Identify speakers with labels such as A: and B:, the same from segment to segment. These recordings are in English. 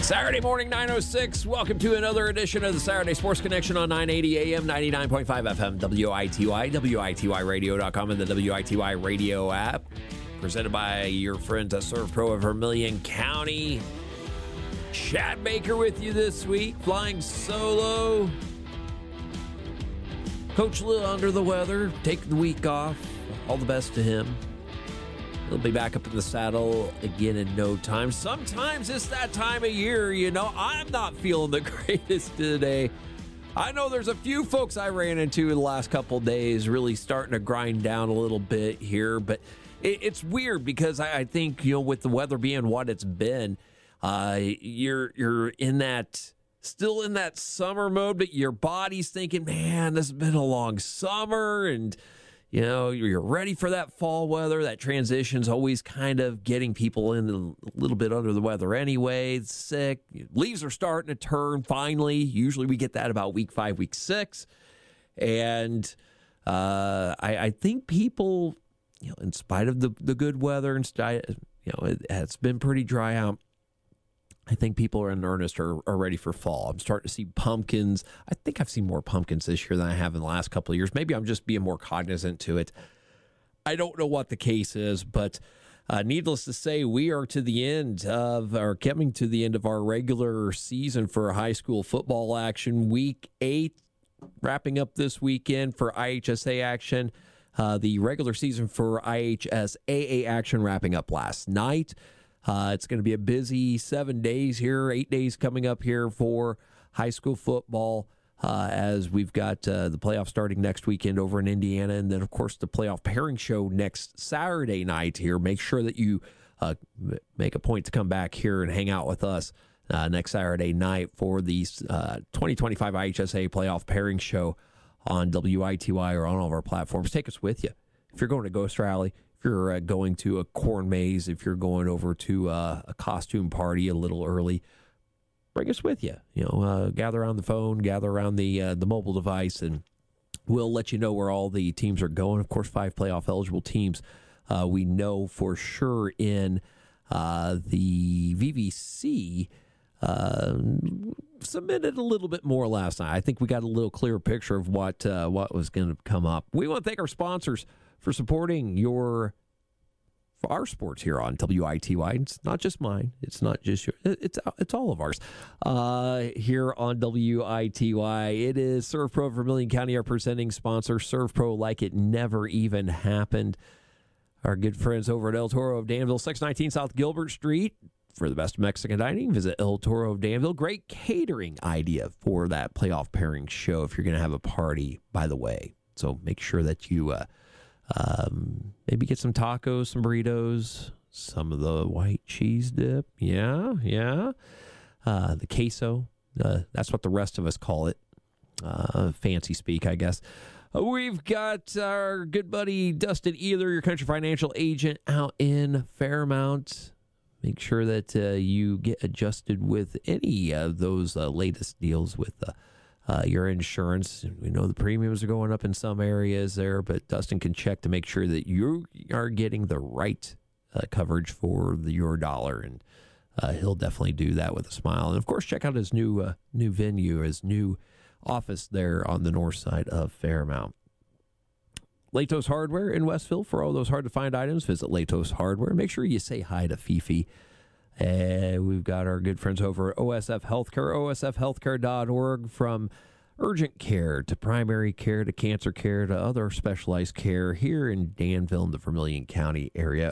A: Saturday morning, 9:06. Welcome to another edition of the Saturday Sports Connection on 980 AM, 99.5 FM, WITY, WITYradio.com, and the WITY radio app. Presented by your friends at ServPro of Vermilion County. Chad Baker with you this week, flying solo. Coach a little under the weather, taking the week off. All the best to him. He'll be back up in the saddle again in no time. Sometimes it's that time of year, you know. I'm not feeling the greatest today. I know there's a few folks I ran into in the last couple days really starting to grind down a little bit here, but it's weird because I think, you know, with the weather being what it's been, you're in that, still in that summer mode, but your body's thinking, man, this has been a long summer, and you know, you're ready for that fall weather. That transition's always kind of getting people in a little bit under the weather anyway. Sick. Leaves are starting to turn finally. Usually we get that about week 5, week 6. And I think people, you know, in spite of the good weather, and you know, it's been pretty dry out, I think people are in earnest are ready for fall. I'm starting to see pumpkins. I think I've seen more pumpkins this year than I have in the last couple of years. Maybe I'm just being more cognizant to it. I don't know what the case is, but needless to say, we are to the end of, or coming to the end of our regular season for high school football action. Week 8 wrapping up this weekend for IHSA action. The regular season for IHSAA action wrapping up last night. It's going to be a busy 7 days here, 8 days coming up here for high school football as we've got the playoff starting next weekend over in Indiana. And then, of course, the playoff pairing show next Saturday night here. Make sure that you make a point to come back here and hang out with us next Saturday night for the 2025 IHSA playoff pairing show on WITY or on all of our platforms. Take us with you. If you're going to Ghost Rally, if you're going to a corn maze, if you're going over to a costume party a little early, bring us with you. You know, gather around the phone, gather around the mobile device, and we'll let you know where all the teams are going. Of course, 5 playoff eligible teams. We know for sure in the VVC submitted a little bit more last night. I think we got a little clearer picture of what was going to come up. We want to thank our sponsors for supporting our sports here on WITY. It's not just mine. It's not just yours. It's all of ours here on WITY. It is ServPro of Vermilion County, our presenting sponsor. ServPro like it never even happened. Our good friends over at El Toro of Danville, 619 South Gilbert Street. For the best Mexican dining, visit El Toro of Danville. Great catering idea for that playoff pairing show if you're going to have a party, by the way. So make sure that you maybe get some tacos, some burritos, some of the white cheese dip. Yeah. The queso. That's what the rest of us call it. Fancy speak, I guess. We've got our good buddy Dustin Either, your country financial agent out in Fairmount. Make sure that you get adjusted with any of those latest deals with your insurance. We know the premiums are going up in some areas there, but Dustin can check to make sure that you are getting the right coverage for your dollar, and he'll definitely do that with a smile. And, of course, check out his new venue, his new office there on the north side of Fairmount. Latos Hardware in Westville. For all those hard-to-find items, visit Latos Hardware. Make sure you say hi to Fifi. We've got our good friends over at OSF Healthcare, osfhealthcare.org. From urgent care to primary care to cancer care to other specialized care here in Danville and the Vermilion County area,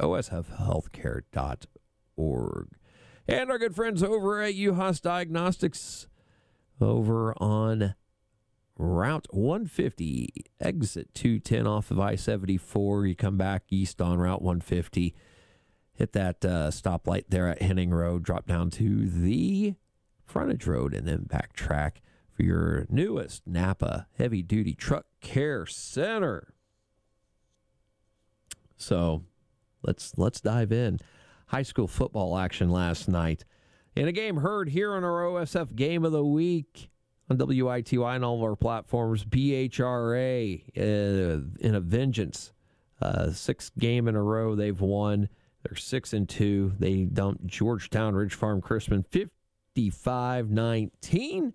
A: osfhealthcare.org. And our good friends over at UHAS Diagnostics over on Route 150, exit 210 off of I-74. You come back east on Route 150, hit that stoplight there at Henning Road, drop down to the frontage road and then backtrack for your newest Napa heavy-duty truck care center. So let's dive in. High school football action last night. In a game heard here on our OSF Game of the Week on WITY and all of our platforms, BHRA in a vengeance. 6th game in a row they've won. They're 6-2. They dumped Georgetown Ridge Farm Crispin 55-19.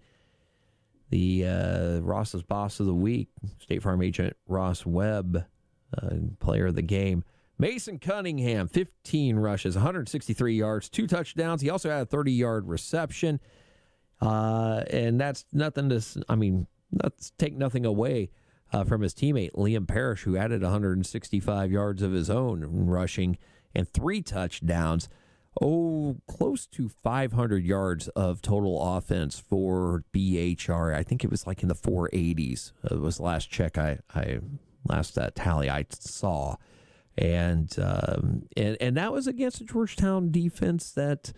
A: The Ross's Boss of the Week, State Farm agent Ross Webb, player of the game. Mason Cunningham, 15 rushes, 163 yards, 2 touchdowns. He also had a 30-yard reception. And that's nothing to, let's take nothing away from his teammate, Liam Parrish, who added 165 yards of his own rushing and 3 touchdowns. Close to 500 yards of total offense for BHR. I think it was like in the 480s. It was the last check last tally I saw. And that was against a Georgetown defense that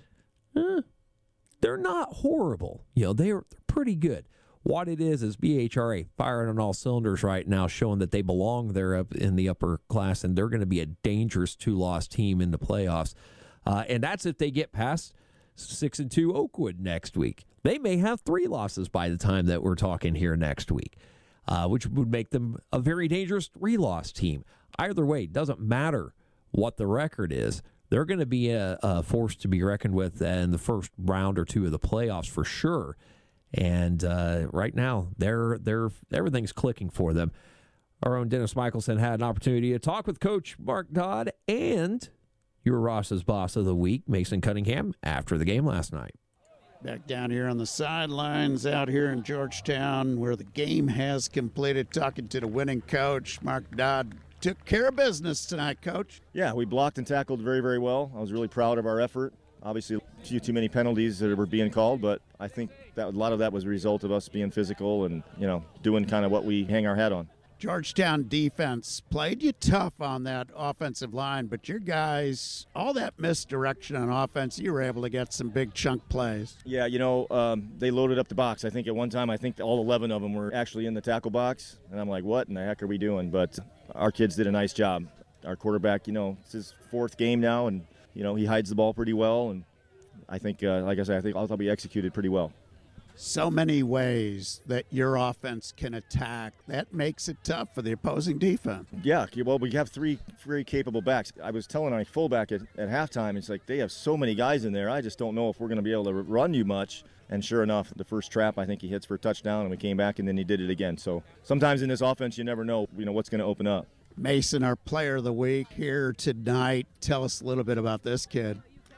A: they're not horrible. They're pretty good. What it is BHRA firing on all cylinders right now, showing that they belong there up in the upper class, and they're going to be a dangerous 2-loss team in the playoffs. And that's if they get past 6-2 Oakwood next week. They may have 3 losses by the time that we're talking here next week, which would make them a very dangerous 3-loss team. Either way, it doesn't matter what the record is. They're going to be a force to be reckoned with in the first round or 2 of the playoffs for sure. And right now, they're everything's clicking for them. Our own Dennis Michelson had an opportunity to talk with Coach Mark Dodd and your Ross's Boss of the Week, Mason Cunningham, after the game last night.
B: Back down here on the sidelines out here in Georgetown where the game has completed, talking to the winning coach. Mark Dodd took care of business tonight, Coach.
C: Yeah, we blocked and tackled very, very well. I was really proud of our effort. Obviously, a few too many penalties that were being called, but I think that a lot of that was a result of us being physical and, doing kind of what we hang our hat on.
B: Georgetown defense played you tough on that offensive line, but your guys, all that misdirection on offense, you were able to get some big chunk plays.
C: Yeah, they loaded up the box. I think at one time, all 11 of them were actually in the tackle box, and I'm like, what in the heck are we doing? But our kids did a nice job. Our quarterback, it's his 4th game now, and, he hides the ball pretty well, and I think, like I said, I think all thought we executed pretty well.
B: So many ways that your offense can attack. That makes it tough for the opposing defense.
C: Yeah, well, we have 3 very capable backs. I was telling my fullback at halftime, it's like they have so many guys in there, I just don't know if we're going to be able to run you much. And sure enough, the first trap, I think he hits for a touchdown, and we came back, and then he did it again. So sometimes in this offense, you never know, what's going to open up.
B: Mason, our player of the week here tonight. Tell us a little bit about this kid.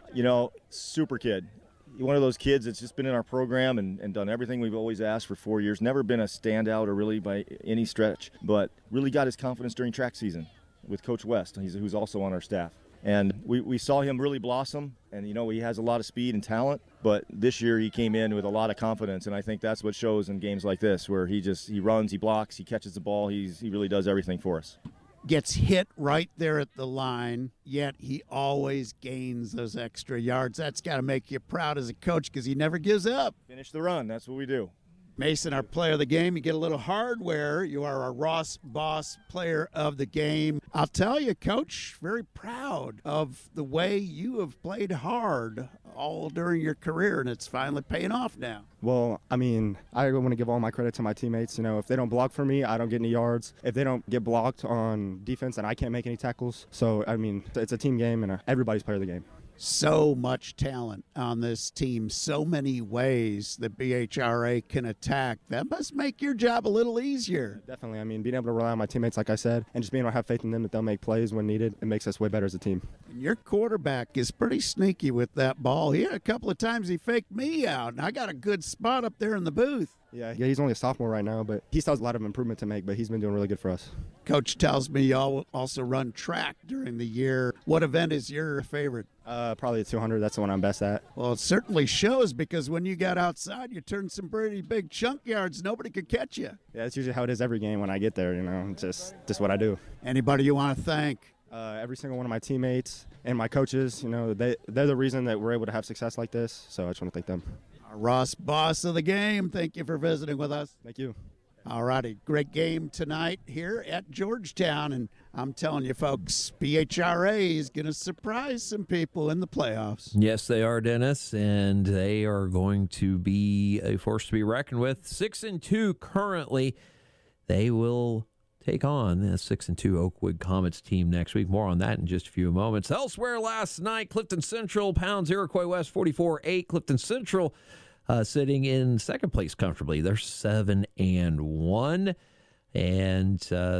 C: Super kid. One of those kids that's just been in our program and done everything we've always asked for 4 years. Never been a standout or really by any stretch, but really got his confidence during track season with Coach West, who's also on our staff. And we saw him really blossom, and he has a lot of speed and talent, but this year he came in with a lot of confidence, and I think that's what shows in games like this, where he runs, he blocks, he catches the ball, he really does everything for us.
B: Gets hit right there at the line, yet he always gains those extra yards. That's got to make you proud as a coach because he never gives up.
C: Finish the run. That's what we do.
B: Mason, our player of the game, you get a little hardware. You are a Ross Boss player of the game. I'll tell you, Coach, very proud of the way you have played hard all during your career, and it's finally paying off now.
D: Well, I want to give all my credit to my teammates. If they don't block for me, I don't get any yards. If they don't get blocked on defense, then I can't make any tackles. So, it's a team game, and everybody's player of the game.
B: So much talent on this team, so many ways that BHRA can attack. That must make your job a little easier.
D: Definitely. Being able to rely on my teammates, like I said, and just being able to have faith in them that they'll make plays when needed, it makes us way better as a team.
B: And your quarterback is pretty sneaky with that ball. He had a couple of times he faked me out, and I got a good spot up there in the booth.
D: Yeah, he's only a sophomore right now, but he still has a lot of improvement to make, but he's been doing really good for us.
B: Coach tells me y'all also run track during the year. What event is your favorite?
D: Probably the 200. That's the one I'm best at.
B: Well, it certainly shows because when you got outside, you turned some pretty big chunk yards. Nobody could catch you.
D: Yeah, that's usually how it is every game when I get there, just what I do.
B: Anybody you want to thank?
D: Every single one of my teammates and my coaches, they're the reason that we're able to have success like this, so I just want to thank them.
B: Our Ross Boss of the game, thank you for visiting with us.
D: Thank you.
B: All righty, great game tonight here at Georgetown, and I'm telling you, folks, BHRA is going to surprise some people in the playoffs.
A: Yes, they are, Dennis, and they are going to be a force to be reckoned with. 6-2 currently. They will take on the 6-2 Oakwood Comets team next week. More on that in just a few moments. Elsewhere last night, Clifton Central pounds Iroquois West 44-8. Clifton Central sitting in second place comfortably. They're 7-1, and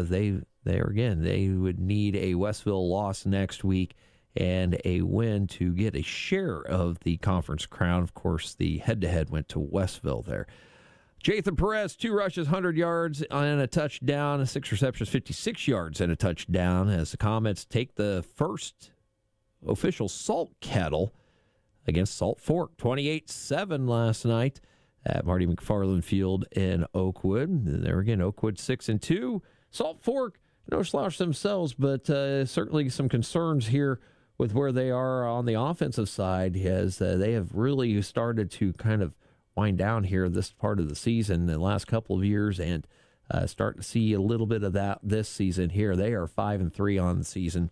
A: they would need a Westville loss next week and a win to get a share of the conference crown. Of course, the head-to-head went to Westville there. Jathan Perez, 2 rushes, 100 yards and a touchdown, 6 receptions, 56 yards and a touchdown as the Comets take the first official salt kettle against Salt Fork. 28-7 last night at Marty McFarland Field in Oakwood. And there again, Oakwood 6-2. Salt Fork, no slouch themselves, but certainly some concerns here with where they are on the offensive side, as they have really started to kind of wind down here this part of the season, the last couple of years, and starting to see a little bit of that this season here. They are 5-3 on the season.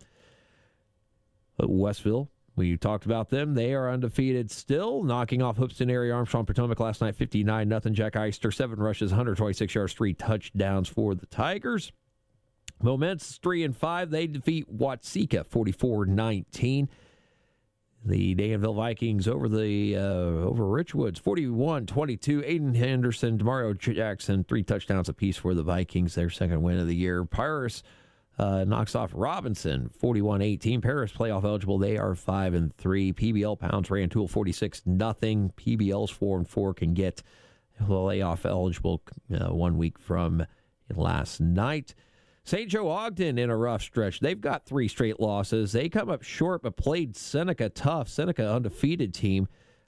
A: Westville, we talked about them. They are undefeated still, knocking off Hoopeston area Armstrong Potomac last night 59-0. Jack Eister, 7 rushes, 126 yards, 3 touchdowns for the Tigers. Moments 3-5. They defeat Watseka 44-19. The Danville Vikings over Richwoods 41-22. Aiden Henderson, Demario Jackson, 3 touchdowns apiece for the Vikings, their second win of the year. Paris knocks off Robinson 41-18. Paris playoff eligible. They are 5-3. PBL pounds Rantoul 46-0. PBL's 4-4 can get playoff eligible 1 week from last night. St. Joe Ogden in a rough stretch. They've got 3 straight losses. They come up short, but played Seneca tough. Seneca undefeated team,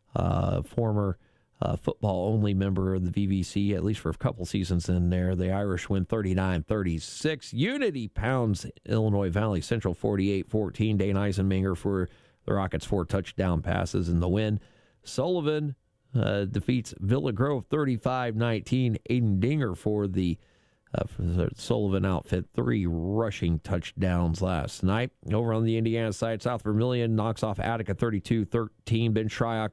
A: former football-only member of the VVC, at least for a couple seasons in there. The Irish win 39-36. Unity pounds Illinois Valley Central 48-14. Dane Eisenmenger for the Rockets, 4 touchdown passes in the win. Sullivan defeats Villa Grove 35-19. Aiden Dinger for the Sullivan outfit, 3 rushing touchdowns last night. Over on the Indiana side, South Vermilion knocks off Attica 32-13. Ben Shryock,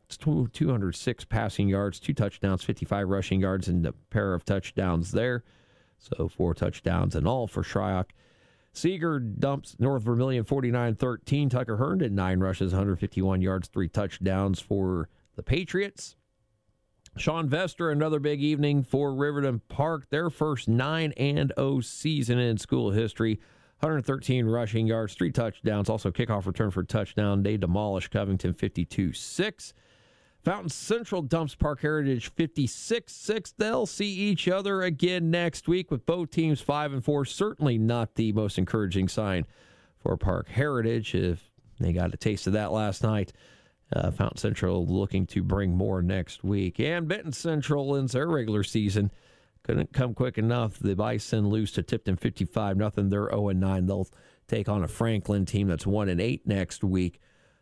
A: 206 passing yards, 2 touchdowns, 55 rushing yards, and a pair of touchdowns there. So 4 touchdowns in all for Shryock. Seeger dumps North Vermilion 49-13. Tucker Herndon, 9 rushes, 151 yards, 3 touchdowns for the Patriots. Sean Vester, another big evening for Riverton Park. Their first 9-0 season in school history. 113 rushing yards, 3 touchdowns. Also kickoff return for a touchdown. They demolish Covington 52-6. Fountain Central dumps Park Heritage 56-6. They'll see each other again next week with both teams 5-4. Certainly not the most encouraging sign for Park Heritage if they got a taste of that last night. Fountain Central looking to bring more next week. And Benton Central ends their regular season. Couldn't come quick enough. The Bison lose to Tipton 55-0. They're 0-9. They'll take on a Franklin team that's 1-8 next week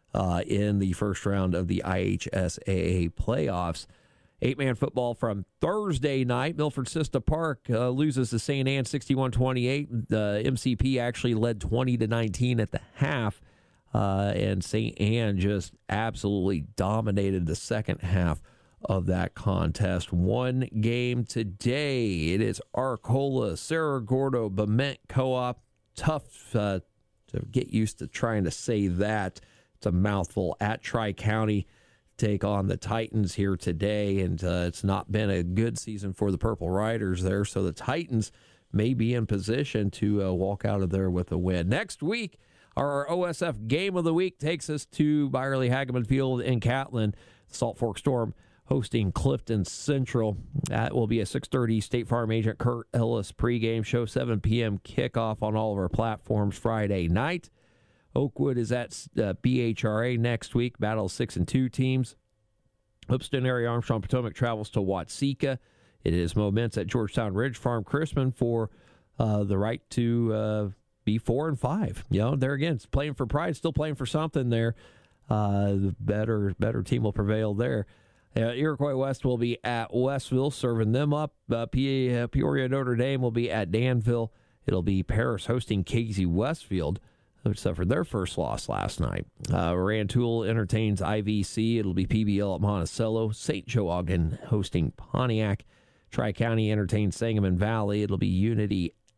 A: in the first round of the IHSAA playoffs. 8-man football from Thursday night. Milford Sista Park loses to St. Anne 61-28. The MCP actually led 20-19 at the half. And St. Anne just absolutely dominated the second half of that contest. One game today. It is Arcola, Cerro Gordo, Bement Co-op. Tough to get used to trying to say that. It's a mouthful. At Tri-County take on the Titans here today, and it's not been a good season for the Purple Riders there, so the Titans may be in position to walk out of there with a win. Next week, our OSF Game of the Week takes us to Byerly Hageman Field in Catlin. Salt Fork Storm hosting Clifton Central. That will be a 6:30 State Farm agent Kurt Ellis pregame show, 7 p.m. kickoff on all of our platforms Friday night. Oakwood is at BHRA next week, battle 6-2 teams. Hoopeston area Armstrong Potomac travels to Watseka. It is Moments at Georgetown Ridge Farm Chrisman for the right to be 4-5. You know, there again, it's playing for pride, still playing for something there. The better team will prevail there. Iroquois West will be at Westville, serving them up. Peoria Notre Dame will be at Danville. It'll be Paris hosting Casey Westfield, who suffered their first loss last night. Rantoul entertains IVC. It'll be PBL at Monticello. St. Joe Ogden hosting Pontiac. Tri-County entertains Sangamon Valley. It'll be Unity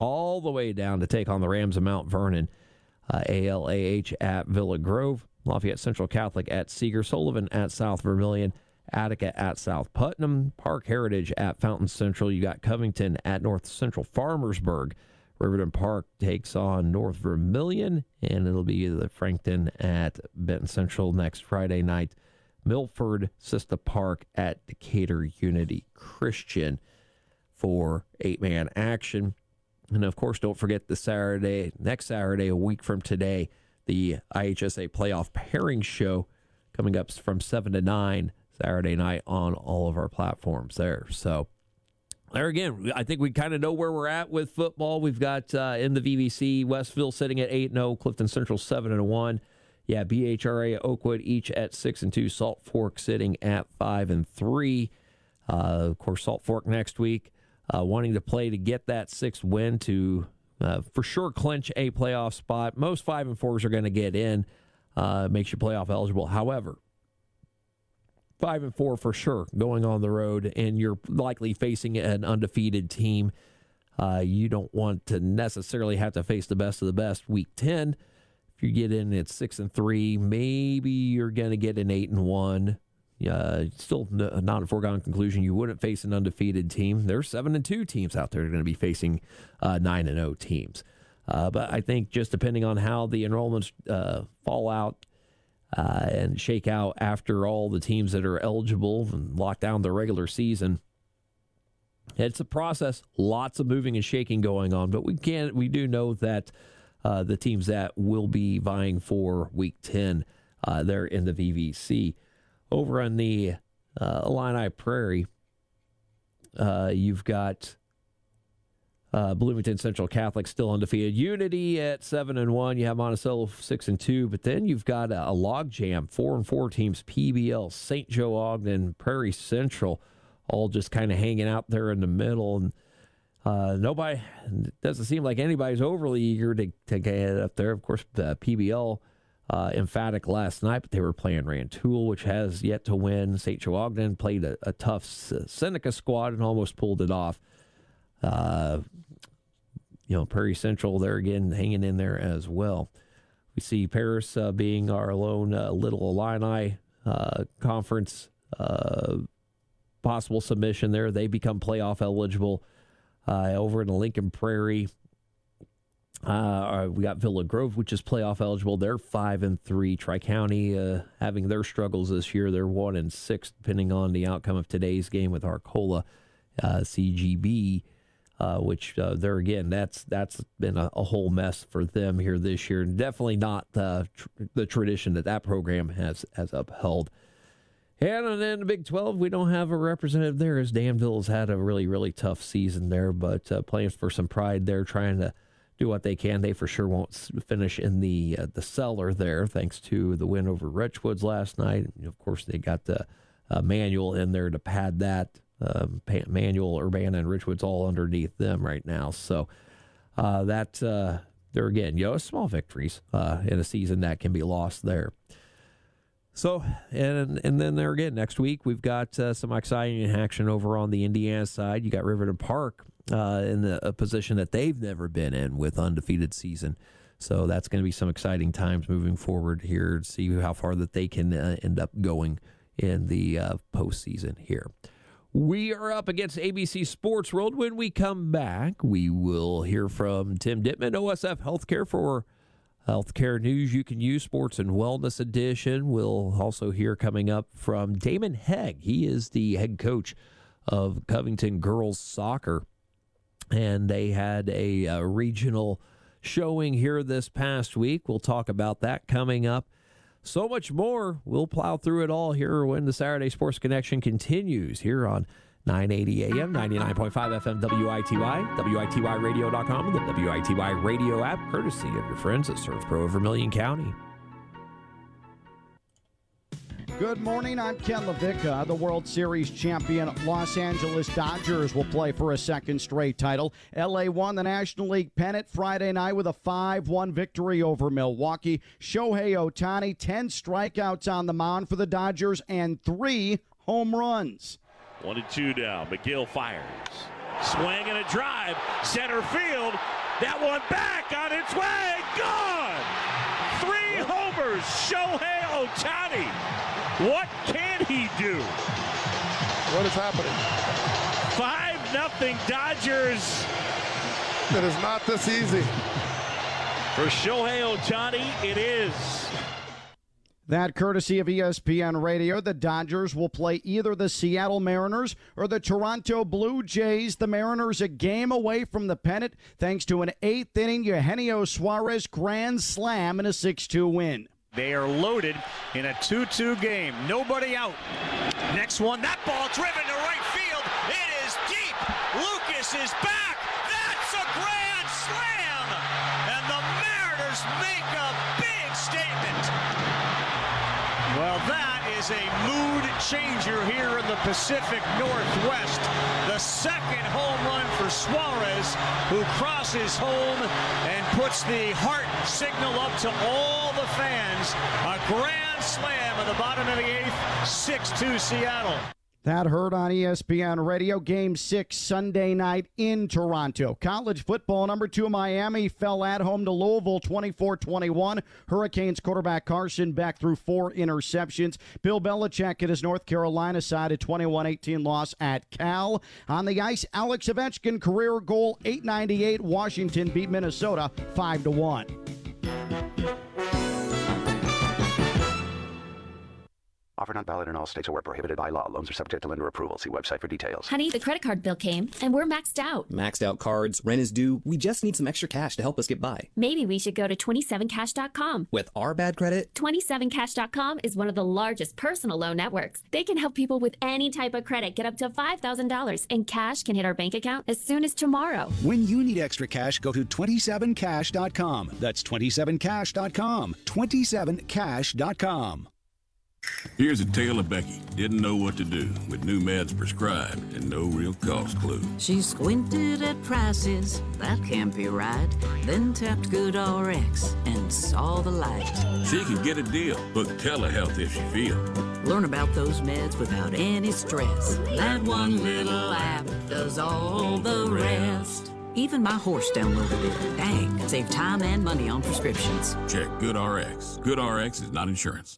A: all the way down to take on the Rams of Mount Vernon. ALAH at Villa Grove, Lafayette Central Catholic at Seeger, Sullivan at South Vermilion, Attica at South Putnam, Park Heritage at Fountain Central. You got Covington at North Central Farmersburg. Riverton Park takes on North Vermilion, and it'll be the Frankton at Benton Central next Friday night. Milford Sista Park at Decatur Unity Christian for 8-man action. And, of course, don't forget next Saturday, a week from today, the IHSA Playoff Pairing Show coming up from 7 to 9 Saturday night on all of our platforms there. So, there again, I think we kind of know where we're at with football. We've got in the VVC, Westville sitting at 8-0, Clifton Central 7-1. Yeah, BHRA, Oakwood each at 6-2, Salt Fork sitting at 5-3. Of course, Salt Fork next week. Wanting to play to get that 6th win to for sure clinch a playoff spot. Most 5 and 4s are going to get in. Makes you playoff eligible. However, 5 and 4 for sure going on the road, and you're likely facing an undefeated team. You don't want to necessarily have to face the best of the best week 10. If you get in at 6 and 3, maybe you're going to get an 8 and 1. Still not a foregone conclusion. You wouldn't face an undefeated team. There's 7 and 2 teams out there that are going to be facing 9 and 0 teams. But I think just depending on how the enrollments fall out and shake out after all the teams that are eligible and lock down the regular season, it's a process. Lots of moving and shaking going on. But we do know that the teams that will be vying for Week 10, they're in the VVC. Over on the Illini Prairie, you've got Bloomington Central Catholic still undefeated. Unity at 7-1. You have Monticello 6-2. But then you've got a logjam, 4-4 teams, PBL, St. Joe Ogden, Prairie Central, all just kind of hanging out there in the middle. And nobody, doesn't seem like anybody's overly eager to get up there. Of course, the PBL emphatic last night, but they were playing Rantoul, which has yet to win. St. Joe Ogden played a tough Seneca squad and almost pulled it off. Prairie Central, they're again hanging in there as well. We see Paris being our lone Little Illini conference possible submission there. They become playoff eligible. Over in the Lincoln Prairie, we got Villa Grove, which is playoff eligible. They're 5-3. Tri-County having their struggles this year. They're 1-6, depending on the outcome of today's game with Arcola CGB, which there again, that's been a whole mess for them here this year. Definitely not the tradition that program has upheld. And then the Big 12, we don't have a representative there, as Danville's had a really, really tough season there, but playing for some pride there, trying to do what they can. They for sure won't finish in the cellar there, thanks to the win over Richwoods last night. And of course, they got the Manual in there to pad that. Manual, Urbana, and Richwoods all underneath them right now. So they're again, small victories in a season that can be lost there. So, and then there again, next week, we've got some exciting action over on the Indiana side. You got Riverton Park in a position that they've never been in with undefeated season. So that's going to be some exciting times moving forward here to see how far that they can end up going in the postseason here. We are up against ABC Sports World. When we come back, we will hear from Tim Dittman, OSF Healthcare, for healthcare news you can use, sports and wellness edition. We'll also hear coming up from Damon Hegg. He is the head coach of Covington Girls Soccer, and they had a regional showing here this past week. We'll talk about that coming up. So much more. We'll plow through it all here when the Saturday Sports Connection continues here on 980 AM, 99.5 FM WITY, WITYradio.com, and the WITY radio app, courtesy of your friends at ServPro of Vermilion County.
E: Good morning, I'm Ken LaVicka. The World Series champion Los Angeles Dodgers will play for a second straight title. LA won the National League pennant Friday night with a 5-1 victory over Milwaukee. Shohei Ohtani, 10 strikeouts on the mound for the Dodgers and 3 home runs.
F: 1-2 down. McGill fires. Swing and a drive. Center field. That one back on its way. Gone. 3 homers. Shohei Ohtani. What can he do?
G: What is happening?
F: 5-0 Dodgers.
G: It is not this easy.
F: For Shohei Ohtani, it is.
E: That courtesy of ESPN Radio. The Dodgers will play either the Seattle Mariners or the Toronto Blue Jays. The Mariners a game away from the pennant thanks to an 8th-inning Eugenio Suarez grand slam and a 6-2 win.
F: They are loaded in a 2-2 game. Nobody out. Next one, that ball driven to right field. It is deep. Lucas is back. That's a grand slam. And the Mariners make a big statement. Well, that is a mood changer here in the Pacific Northwest. The second home run for Suarez, who crosses home and puts the heart signal up to all the fans. A grand slam at the bottom of the 8th, 6-2 Seattle.
E: That heard on ESPN Radio. Game 6 Sunday night in Toronto. College football, number 2 Miami fell at home to Louisville 24-21. Hurricanes quarterback Carson Beck threw 4 interceptions. Bill Belichick at his North Carolina side, a 21-18 loss at Cal. On the ice, Alex Ovechkin career goal 898. Washington beat Minnesota 5-1.
H: Offer not valid in all states or where prohibited by law. Loans are subject to lender approval. See website for details.
I: Honey, the credit card bill came, and we're maxed out.
J: Maxed out cards, rent is due. We just need some extra cash to help us get by.
I: Maybe we should go to 27cash.com.
J: With our bad credit?
I: 27cash.com is one of the largest personal loan networks. They can help people with any type of credit get up to $5,000, and cash can hit our bank account as soon as tomorrow.
K: When you need extra cash, go to 27cash.com. That's 27cash.com. 27cash.com.
L: Here's a tale of Becky. Didn't know what to do with new meds prescribed and no real cost clue.
M: She squinted at prices, that can't be right. Then tapped GoodRx and saw the light.
L: She can get a deal. Book telehealth if she feel.
M: Learn about those meds without any stress. That one little app does all the rest. Even my horse downloaded it. Dang, save time and money on prescriptions.
L: Check GoodRx. GoodRx is not insurance.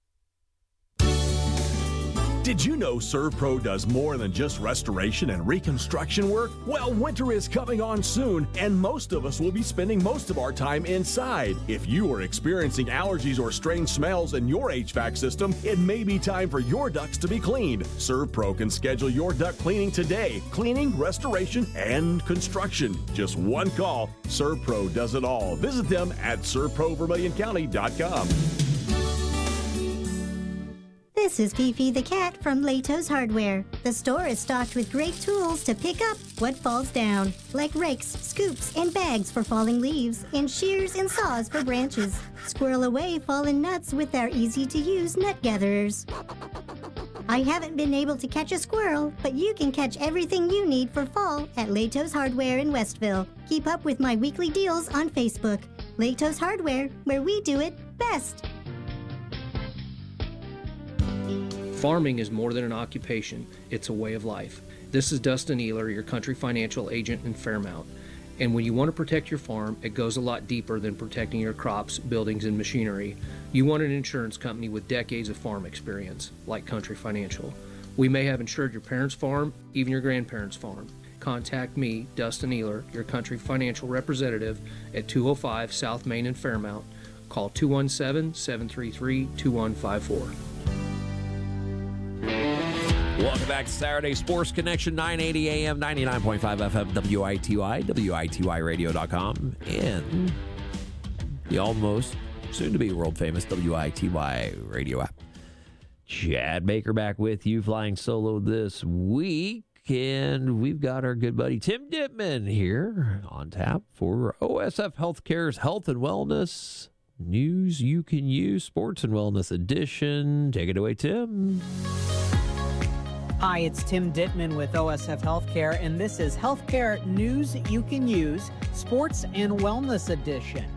N: Did you know ServPro does more than just restoration and reconstruction work? Well, winter is coming on soon, and most of us will be spending most of our time inside. If you are experiencing allergies or strange smells in your HVAC system, it may be time for your ducts to be cleaned. ServPro can schedule your duct cleaning today. Cleaning, restoration, and construction. Just one call. ServPro does it all. Visit them at ServProVermilionCounty.com.
O: This is Fifi the cat from Lato's Hardware. The store is stocked with great tools to pick up what falls down, like rakes, scoops, and bags for falling leaves, and shears and saws for branches. Squirrel away fallen nuts with our easy-to-use nut gatherers. I haven't been able to catch a squirrel, but you can catch everything you need for fall at Lato's Hardware in Westville. Keep up with my weekly deals on Facebook. Lato's Hardware, where we do it best.
P: Farming is more than an occupation, it's a way of life. This is Dustin Ehler, your country financial agent in Fairmount. And when you want to protect your farm, it goes a lot deeper than protecting your crops, buildings, and machinery. You want an insurance company with decades of farm experience, like Country Financial. We may have insured your parents' farm, even your grandparents' farm. Contact me, Dustin Ehler, your country financial representative, at 205 South Main in Fairmount. Call 217-733-2154.
A: Welcome back to Saturday Sports Connection, 980 AM, 99.5 FM, WITY, WITYradio.com, and the almost soon-to-be world-famous WITY radio app. Chad Baker back with you, flying solo this week, and we've got our good buddy Tim Ditman here on tap for OSF Healthcare's Health and Wellness News You Can Use, Sports and Wellness Edition. Take it away, Tim.
Q: Hi, it's Tim Ditman with OSF Healthcare, and this is Healthcare News You Can Use, Sports and Wellness Edition.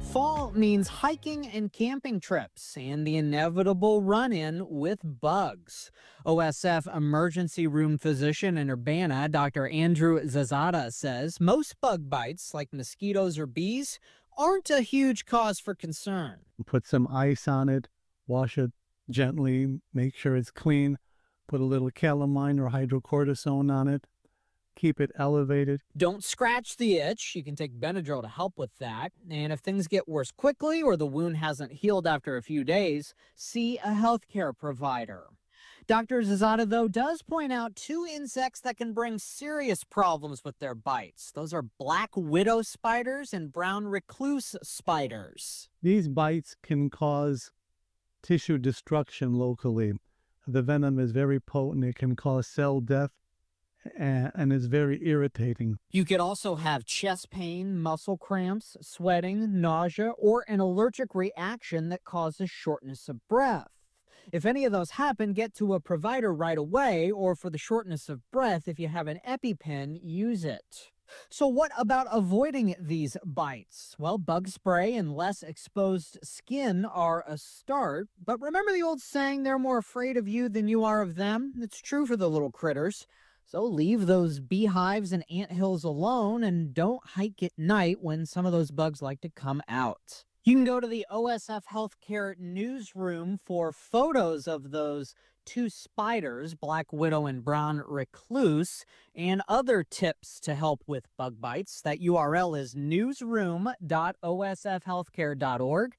Q: Fall means hiking and camping trips and the inevitable run-in with bugs. OSF emergency room physician in Urbana, Dr. Andrew Zazada, says most bug bites, like mosquitoes or bees, aren't a huge cause for concern.
R: Put some ice on it, wash it gently, make sure it's clean, put a little calamine or hydrocortisone on it, keep it elevated.
Q: Don't scratch the itch. You can take Benadryl to help with that. And if things get worse quickly or the wound hasn't healed after a few days, see a healthcare provider. Dr. Zazada, though, does point out 2 insects that can bring serious problems with their bites. Those are black widow spiders and brown recluse spiders.
R: These bites can cause tissue destruction locally. The venom is very potent. It can cause cell death and is very irritating.
Q: You could also have chest pain, muscle cramps, sweating, nausea, or an allergic reaction that causes shortness of breath. If any of those happen, get to a provider right away, or for the shortness of breath, if you have an EpiPen, use it. So what about avoiding these bites? Well, bug spray and less exposed skin are a start, but remember the old saying, they're more afraid of you than you are of them? It's true for the little critters. So leave those beehives and anthills alone and don't hike at night when some of those bugs like to come out. You can go to the OSF Healthcare newsroom for photos of those 2 spiders, black widow and brown recluse, and other tips to help with bug bites. That URL is newsroom.osfhealthcare.org,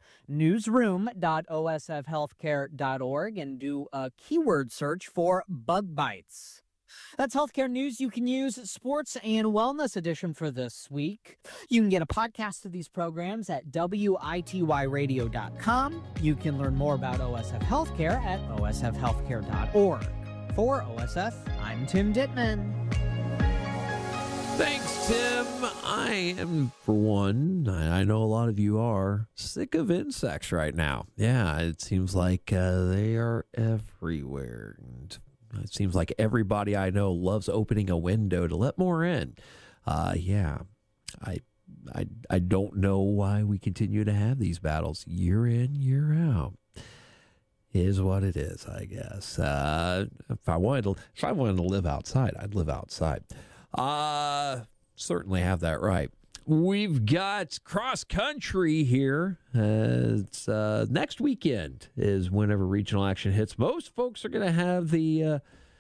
Q: newsroom.osfhealthcare.org, and do a keyword search for bug bites. That's healthcare news you can use, sports and wellness edition for this week. You can get a podcast of these programs at wityradio.com. You can learn more about OSF Healthcare at osfhealthcare.org. For OSF, I'm Tim Dittman.
A: Thanks, Tim. I am, for one, I know a lot of you are, sick of insects right now. Yeah, it seems like they are everywhere. It seems like everybody I know loves opening a window to let more in. I don't know why we continue to have these battles year in, year out. Is what it is, I guess. If I wanted to live outside, I'd live outside. Certainly have that right. We've got cross country here. It's next weekend is whenever regional action hits. Most folks are going to have the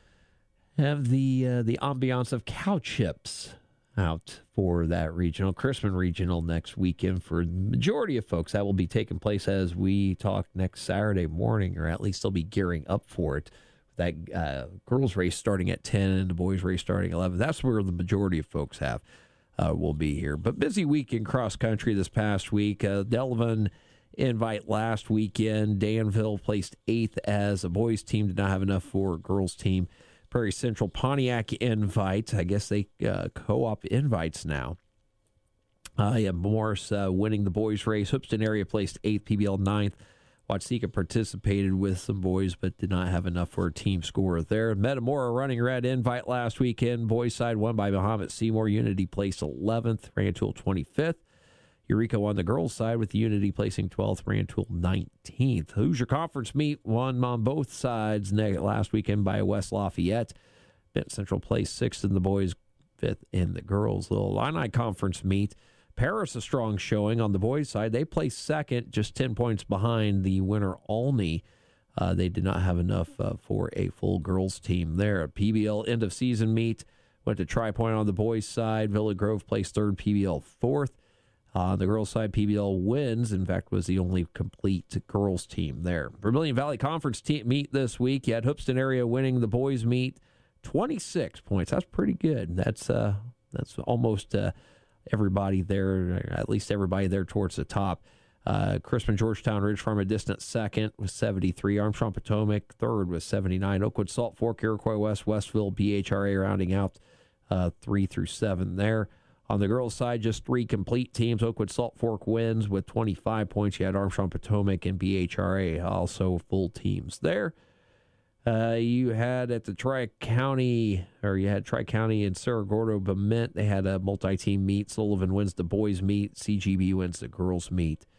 A: ambiance of cow chips out for that regional, Chrisman Regional next weekend. For the majority of folks, that will be taking place as we talk next Saturday morning, or at least they'll be gearing up for it. That girls race starting at 10 and the boys race starting at 11. That's where the majority of folks will be here. But busy week in cross country this past week. Delavan invite last weekend. Danville placed 8th as a boys team. Did not have enough for a girls team. Prairie Central Pontiac invite. I guess they co-op invites now. Morris winning the boys race. Hoopeston area placed 8th, PBL 9th. Watsika participated with some boys, but did not have enough for a team score there. Metamora running red invite last weekend. Boys side won by Muhammad Seymour. Unity placed 11th. Rantoul 25th. Eureka won the girls side with Unity placing 12th. Rantoul 19th. Hoosier Conference meet won on both sides last weekend by West Lafayette. Benton Central placed 6th in the boys, 5th in the girls. Little Illini Conference meet. Paris a strong showing on the boys' side. They placed 2nd, just 10 points behind the winner, Olney. They did not have enough for a full girls' team there. PBL end-of-season meet went to Tri-Point on the boys' side. Villa Grove placed 3rd, PBL 4th. On the girls' side, PBL wins. In fact, was the only complete girls' team there. Vermilion Valley Conference meet this week. You had Hoopeston area winning the boys' meet, 26 points. That's pretty good. That's almost... everybody there, at least everybody there towards the top. Crispin Georgetown Ridge Farm a distant 2nd with 73. Armstrong Potomac 3rd with 79. Oakwood Salt Fork, Iroquois West, Westville, BHRA rounding out 3 through 7 there. On the girls' side, just 3 complete teams. Oakwood Salt Fork wins with 25 points. You had Armstrong Potomac and BHRA also full teams there. You had at the Tri-County and Cerro Gordo Bement. They had a multi-team meet. Sullivan wins the boys' meet. CGB wins the girls' meet.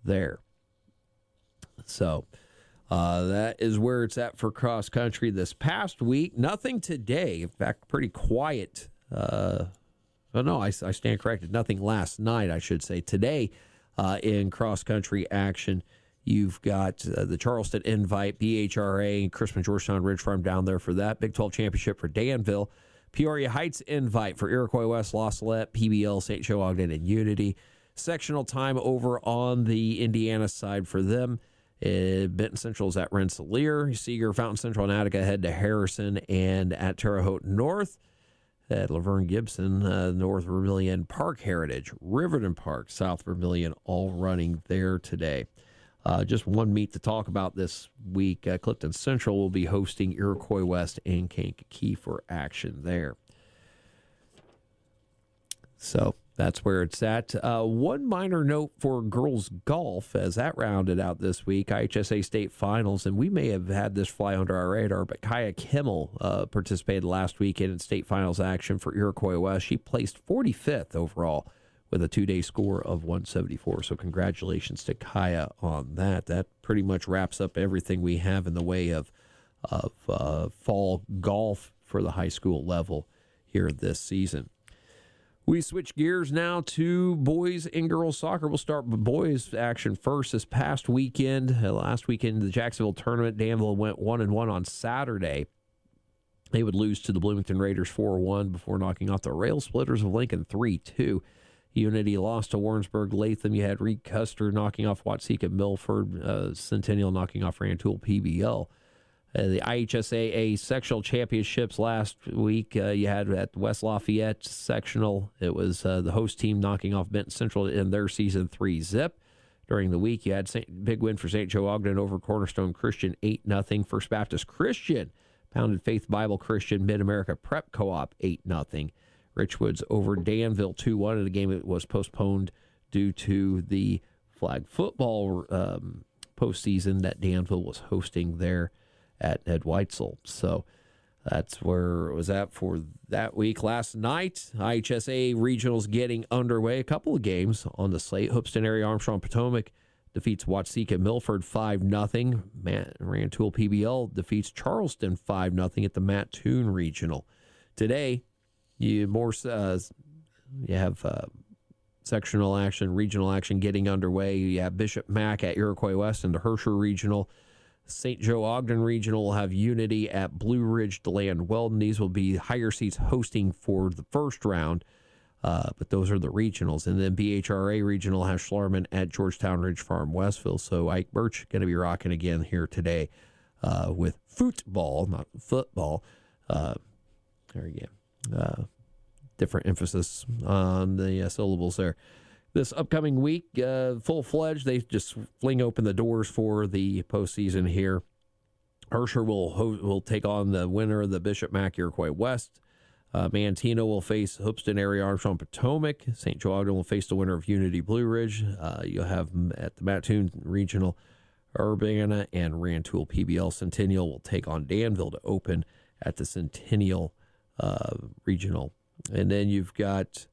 A: there. So that is where it's at for cross country this past week. Nothing today. In fact, pretty quiet. I stand corrected. Nothing last night, I should say. Today in cross country action, you've got the Charleston Invite, BHRA, Christmas Georgetown Ridge Farm down there for that. Big 12 Championship for Danville. Peoria Heights Invite for Iroquois West, La Salette, PBL, St. Joe Ogden, and Unity. Sectional time over on the Indiana side for them. Benton Central is at Rensselaer. Seeger, Fountain Central, and Attica head to Harrison, and at Terre Haute North at Laverne Gibson, North Vermilion, Park Heritage, Riverton Park, South Vermilion, all running there today. Just one meet to talk about this week. Clifton Central will be hosting Iroquois West and Kankakee for action there. So that's where it's at. One minor note for girls golf, as that rounded out this week, IHSA State Finals, and we may have had this fly under our radar, but Kaya Kimmel participated last weekend in State Finals action for Iroquois West. She placed 45th overall with a two-day score of 174. So congratulations to Kaya on that. That pretty much wraps up everything we have in the way of fall golf for the high school level here this season. We switch gears now to boys and girls soccer. We'll start with boys action first. This past weekend, last weekend, the Jacksonville tournament, Danville went 1-1 on Saturday. They would lose to the Bloomington Raiders 4-1 before knocking off the Rail Splitters of Lincoln 3-2. Unity lost to Warrensburg Latham. You had Reed Custer knocking off Watseka Milford, Centennial knocking off Rantoul PBL. The IHSAA sectional championships last week, you had at West Lafayette sectional. It was the host team knocking off Benton Central in their season 3-zip. During the week, you had big win for St. Joe Ogden over Cornerstone Christian 8-0. First Baptist Christian pounded Faith Bible Christian Mid-America Prep Co-op 8-0. Richwoods over Danville 2-1 in a game that was postponed due to the flag football postseason that Danville was hosting there at Ed Weitzel. So that's where it was at for that week. Last night, IHSA regionals getting underway. A couple of games on the slate. Hoopeston area Armstrong Potomac defeats Watseka Milford 5-0. Rantoul PBL defeats Charleston 5-0 at the Mattoon Regional. Today, you have sectional action, regional action getting underway. You have Bishop Mack at Iroquois West and the Herscher Regional. St. Joe Ogden Regional will have Unity at Blue Ridge DeLand Weldon. These will be higher seats hosting for the first round, but those are the regionals. And then BHRA Regional has Schlarman at Georgetown Ridge Farm Westville. So Ike Birch going to be rocking again here today with football, not football. There again. Different emphasis on the syllables there. This upcoming week, full-fledged, they just fling open the doors for the postseason here. Herscher will take on the winner of the Bishop Mack Iroquois West. Manteno will face Hoopeston area Armstrong Potomac. St. Joe Ogden will face the winner of Unity Blue Ridge. You'll have at the Mattoon Regional, Urbana and Rantoul PBL. Centennial will take on Danville to open at the Centennial Regional. And then you've got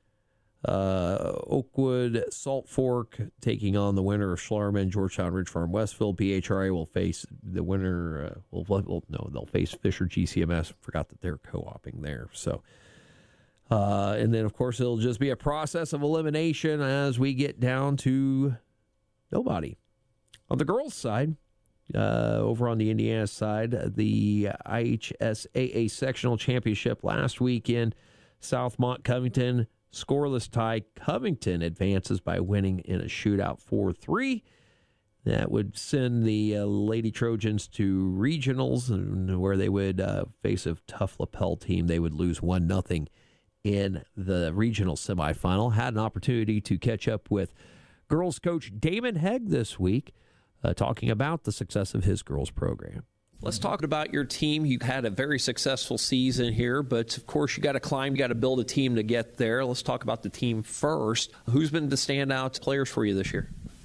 A: Oakwood Salt Fork taking on the winner of Schlarman, Georgetown Ridge Farm Westville. BHRA will face the winner. They'll face Fisher GCMS. Forgot that they're co-oping there. So, and then of course it'll just be a process of elimination as we get down to nobody. On the girls' side, over on the Indiana side, the IHSAA sectional championship last weekend, Southmont Covington. Scoreless tie. Covington advances by winning in a shootout 4-3. That would send the Lady Trojans to regionals, where they would face a tough Lapel team. They would lose 1-0 in the regional semifinal. Had an opportunity to catch up with girls coach Damon Hegg this week, talking about the success of his girls program. Let's talk about your team. You had a very successful season here, but of course you got to climb, you got to build a team to get there. Let's talk about the team first. Who's been the standout players for you this year?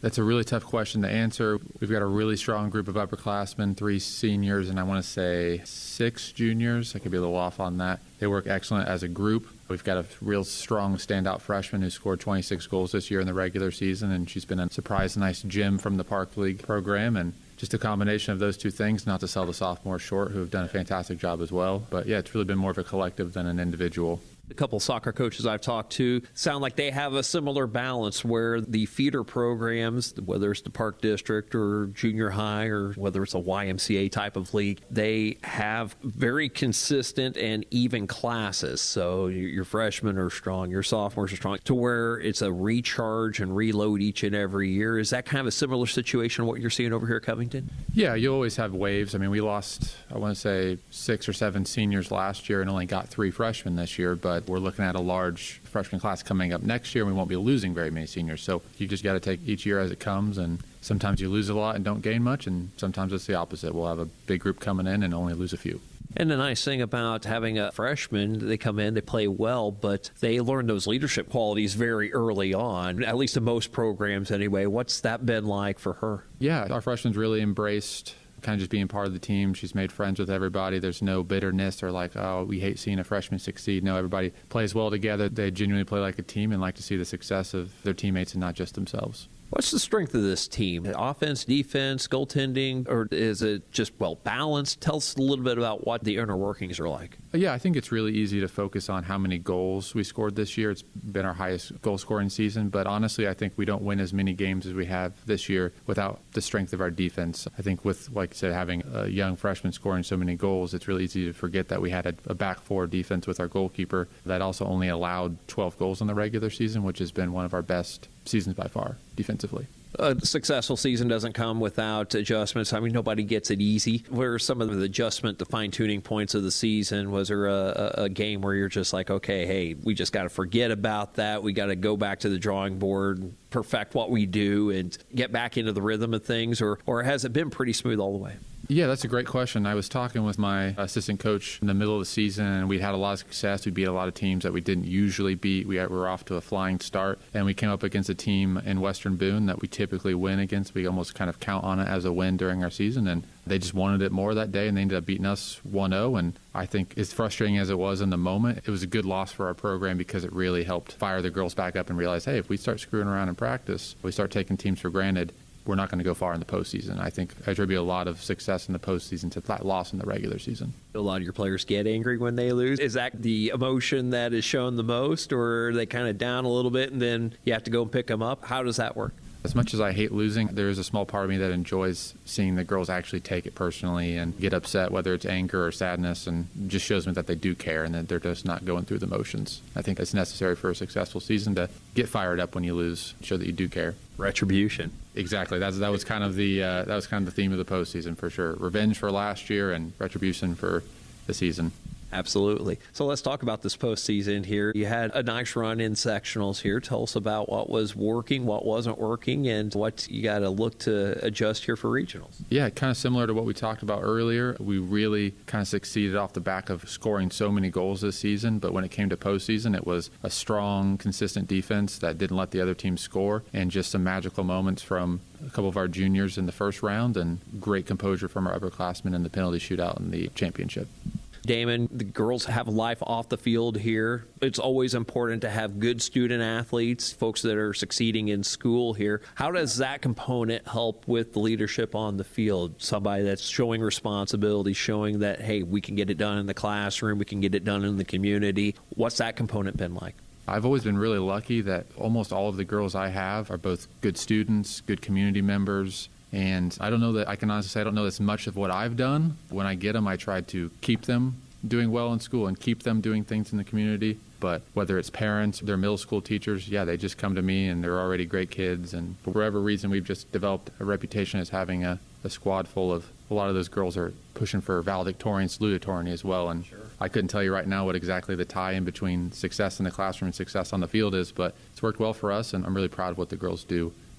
S: That's a really tough question to answer. We've got a really strong group of upperclassmen, 3 seniors, and I want to say 6 juniors. I could be a little off on that. They work excellent as a group. We've got a real strong standout freshman who scored 26 goals this year in the regular season, and she's been a surprise nice gem from the Park League program. And just a combination of those two things, not to sell the sophomores short, who have done a fantastic job as well. But yeah, it's really been more of a collective than an individual.
A: A couple soccer coaches I've talked to sound like they have a similar balance where the feeder programs, whether it's the Park District or junior high or whether it's a YMCA type of league, they have very consistent and even classes. So your freshmen are strong, your sophomores are strong, to where it's a recharge and reload each and every year. Is that kind of a similar situation to what you're seeing over here at Covington?
S: Yeah, you always have waves. I mean, we lost, I want to say, 6 or 7 seniors last year and only got 3 freshmen this year, but we're looking at a large freshman class coming up next year, and we won't be losing very many seniors. So you just got to take each year as it comes, and sometimes you lose a lot and don't gain much, and sometimes it's the opposite. We'll have a big group coming in and only lose a few.
A: And the nice thing about having a freshman, they come in, they play well, but they learn those leadership qualities very early on, at least in most programs anyway. What's that been like for her?
S: Yeah, our freshman's really embraced kind of just being part of the team. She's made friends with everybody. There's no bitterness or like, oh, we hate seeing a freshman succeed. No, everybody plays well together. They genuinely play like a team and like to see the success of their teammates and not just themselves.
A: What's the strength of this team? Offense, defense, goaltending, or is it just well balanced? Tell us a little bit about what the inner workings are like.
S: Yeah, I think it's really easy to focus on how many goals we scored this year. It's been our highest goal scoring season, but honestly, I think we don't win as many games as we have this year without the strength of our defense. I think with, like I said, having a young freshman scoring so many goals, it's really easy to forget that we had a back four defense with our goalkeeper that also only allowed 12 goals in the regular season, which has been one of our best seasons by far defensively.
A: A successful season doesn't come without adjustments. I mean, nobody gets it easy. What are some of the adjustment, the fine-tuning points of the season? Was there a game where you're just like, okay, hey, we just got to forget about that. We got to go back to the drawing board, perfect what we do, and get back into the rhythm of things? Or has it been pretty smooth all the way?
S: Yeah, that's a great question. I was talking with my assistant coach in the middle of the season, and we had a lot of success. We beat a lot of teams that we didn't usually beat. We were off to a flying start, and we came up against a team in Western Boone that we typically win against. We almost kind of count on it as a win during our season, and they just wanted it more that day, and they ended up beating us 1-0. And I think as frustrating as it was in the moment, it was a good loss for our program because it really helped fire the girls back up and realize, hey, if we start screwing around in practice, we start taking teams for granted, we're not going to go far in the postseason. I think I attribute a lot of success in the postseason to that loss in the regular season.
A: A lot of your players get angry when they lose. Is that the emotion that is shown the most, or are they kind of down a little bit and then you have to go and pick them up? How does that work?
S: As much as I hate losing, there is a small part of me that enjoys seeing the girls actually take it personally and get upset, whether it's anger or sadness, and just shows me that they do care and that they're just not going through the motions. I think it's necessary for a successful season to get fired up when you lose, show that you do care.
A: Retribution.
S: Exactly. That was kind of the theme of the postseason for sure. Revenge for last year and retribution for the season.
A: Absolutely. So let's talk about this postseason here. You had a nice run in sectionals here. Tell us about what was working, what wasn't working, and what you got to look to adjust here for regionals.
S: Yeah, kind of similar to what we talked about earlier. We really kind of succeeded off the back of scoring so many goals this season, but when it came to postseason, it was a strong, consistent defense that didn't let the other team score, and just some magical moments from a couple of our juniors in the first round, and great composure from our upperclassmen in the penalty shootout in the championship.
A: Damon, the girls have life off the field here. It's always important to have good student athletes, folks that are succeeding in school here. How does that component help with the leadership on the field? Somebody that's showing responsibility, showing that, hey, we can get it done in the classroom, we can get it done in the community. What's that component been like?
S: I've always been really lucky that almost all of the girls I have are both good students, good community members. And I don't know that I can honestly say I don't know as much of what I've done. When I get them, I try to keep them doing well in school and keep them doing things in the community. But whether it's parents, their middle school teachers, yeah, they just come to me and they're already great kids. And for whatever reason, we've just developed a reputation as having a squad full of a lot of those girls are pushing for valedictorian, salutatorian as well. And sure, I couldn't tell you right now what exactly the tie in between success in the classroom and success on the field is, but it's worked well for us, and I'm really proud of what the girls do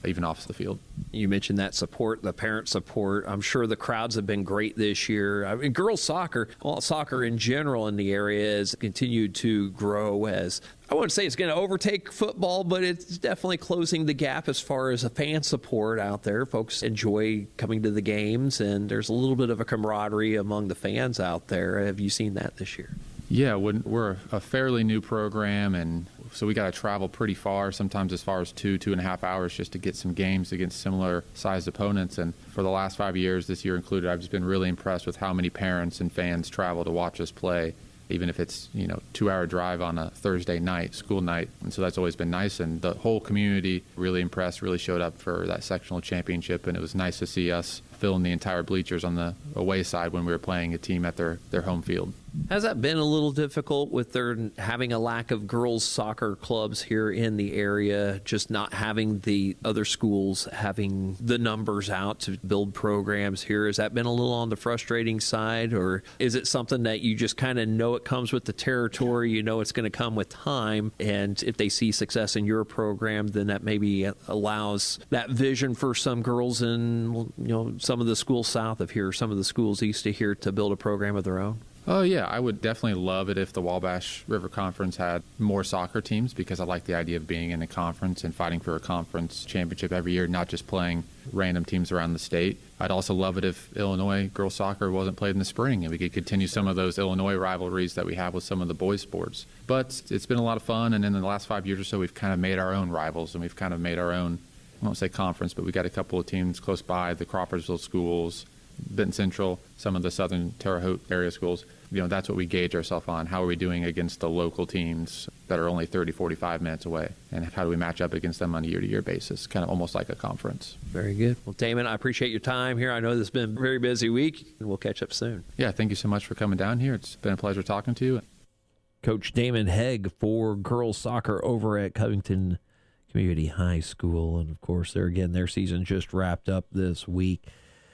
S: even off the field.
A: You mentioned that support, the parent support. I'm sure the crowds have been great this year. I mean, girls soccer, well, soccer in general in the area has continued to grow as, I wouldn't say it's going to overtake football, but it's definitely closing the gap as far as a fan support out there. Folks enjoy coming to the games, and there's a little bit of a camaraderie among the fans out there. Have you seen that this year?
S: Yeah, we're a fairly new program, and so we got to travel pretty far, sometimes as far as 2.5 hours just to get some games against similar-sized opponents. And for the last 5 years, this year included, I've just been really impressed with how many parents and fans travel to watch us play, even if it's, 2-hour drive on a Thursday night, school night. And so that's always been nice. And the whole community really impressed, really showed up for that sectional championship. And it was nice to see us filling the entire bleachers on the away side when we were playing a team at their home field.
A: Has that been a little difficult with their having a lack of girls soccer clubs here in the area, just not having the other schools having the numbers out to build programs here? Has that been a little on the frustrating side, or is it something that you just kind of know it comes with the territory, you know it's going to come with time, and if they see success in your program, then that maybe allows that vision for some girls in some of the schools south of here, some of the schools east of here to build a program of their own?
S: Oh, yeah. I would definitely love it if the Wabash River Conference had more soccer teams, because I like the idea of being in a conference and fighting for a conference championship every year, not just playing random teams around the state. I'd also love it if Illinois girls soccer wasn't played in the spring and we could continue some of those Illinois rivalries that we have with some of the boys' sports. But it's been a lot of fun, and in the last 5 years or so, we've kind of made our own rivals, and we've kind of made our own, I won't say conference, but we got a couple of teams close by, the Crawfordsville schools, Benton Central, some of the southern Terre Haute area schools. That's what we gauge ourselves on. How are we doing against the local teams that are only 30, 45 minutes away? And how do we match up against them on a year-to-year basis, kind of almost like a conference?
A: Very good. Well, Damon, I appreciate your time here. I know this has been a very busy week, and we'll catch up soon.
S: Yeah, thank you so much for coming down here. It's been a pleasure talking to you.
A: Coach Damon Hegg for girls soccer over at Covington Community High School. And, of course, their season just wrapped up this week.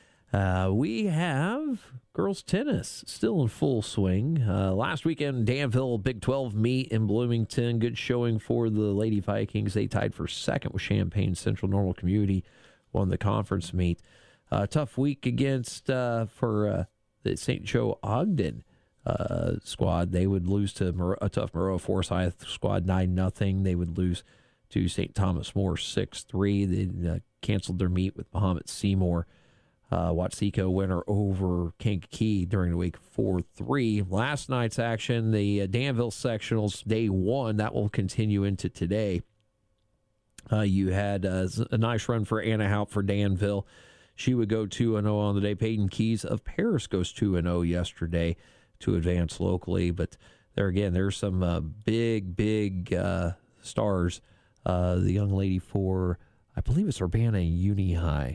A: We have girls tennis still in full swing. Last weekend, Danville Big 12 meet in Bloomington. Good showing for the Lady Vikings. They tied for second with Champaign Central. Normal Community won the conference meet. Tough week against for the St. Joe Ogden squad. They would lose to a tough Moreau Forsyth squad 9-0. They would lose to St. Thomas More 6-3. They canceled their meet with Mahomet Seymour. Watsiko winner over Kankakee during the week 4-3. Last night's action, the Danville sectionals, day one, that will continue into today. You had a nice run for Anna Haupt for Danville. She would go 2-0 on the day. Peyton Keys of Paris goes 2-0 yesterday to advance locally. But there again, there's some big stars. The young lady for, I believe it's Urbana Uni High.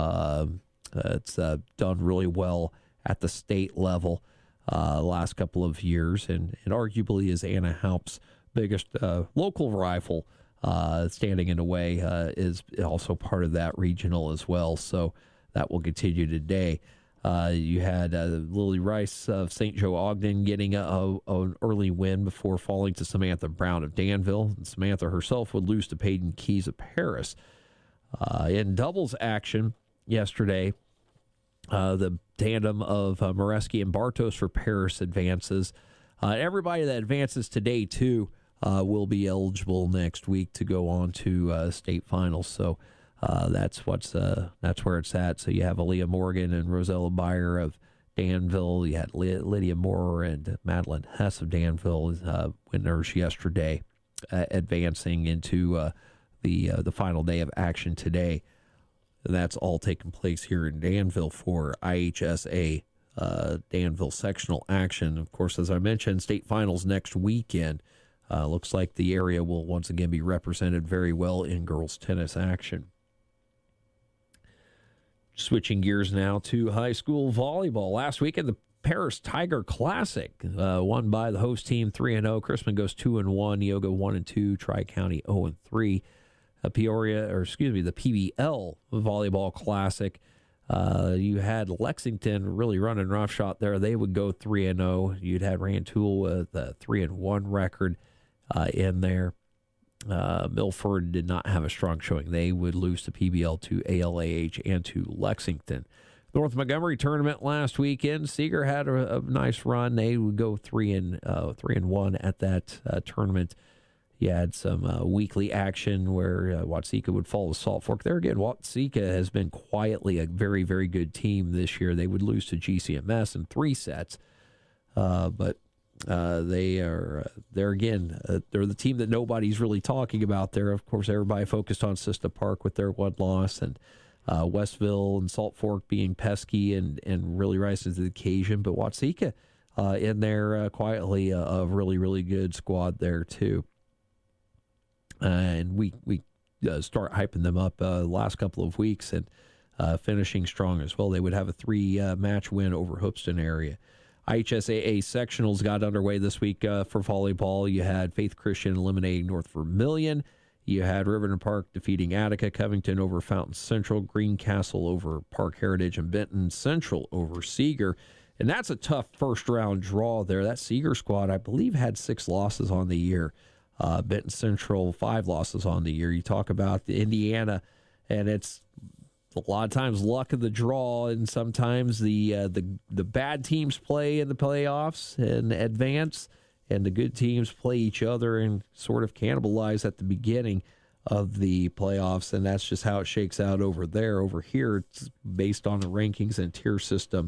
A: It's done really well at the state level last couple of years, and arguably is Anna Haupt's biggest local rival standing in the way is also part of that regional as well. So that will continue today. You had Lily Rice of St. Joe Ogden getting an early win before falling to Samantha Brown of Danville. And Samantha herself would lose to Peyton Keys of Paris. In doubles action yesterday, the tandem of Moreski and Bartos for Paris advances. Everybody that advances today, too, will be eligible next week to go on to state finals. So that's where it's at. So you have Aaliyah Morgan and Rosella Beyer of Danville. You had Lydia Moore and Madeline Hess of Danville winners yesterday, advancing into the final day of action today. And that's all taking place here in Danville for IHSA Danville sectional action. Of course, as I mentioned, state finals next weekend. Looks like the area will once again be represented very well in girls tennis action. Switching gears now to high school volleyball. Last weekend, the Paris Tiger Classic won by the host team 3-0. Chrisman goes 2-1. Neoga 1-2. Tri-County 0-3. The PBL Volleyball Classic. You had Lexington really running roughshod there. They would go 3-0. You'd had Rantoul with a 3-1 record in there. Milford did not have a strong showing. They would lose to PBL, to ALAH, and to Lexington. North Montgomery tournament last weekend. Seeger had a nice run. They would go 3-1 at that tournament. You had some weekly action where Watseka would fall to Salt Fork. There again, Watseka has been quietly a very, very good team this year. They would lose to GCMS in 3 sets, but they're the team that nobody's really talking about there. Of course, everybody focused on Sista Park with their 1 loss, and Westville and Salt Fork being pesky and really rising to the occasion. But Watseka in there quietly a really, really good squad there too. And we start hyping them up the last couple of weeks and finishing strong as well. They would have a 3-match win over Hoopeston area. IHSAA sectionals got underway this week for volleyball. You had Faith Christian eliminating North Vermilion. You had Riverton Park defeating Attica, Covington over Fountain Central, Greencastle over Park Heritage, and Benton Central over Seeger. And that's a tough first-round draw there. That Seeger squad, I believe, had 6 losses on the year. Benton Central, 5 losses on the year. You talk about the Indiana, and it's a lot of times luck of the draw, and sometimes the bad teams play in the playoffs and advance, and the good teams play each other and sort of cannibalize at the beginning of the playoffs, and that's just how it shakes out over there. Over here, it's based on the rankings and tier system,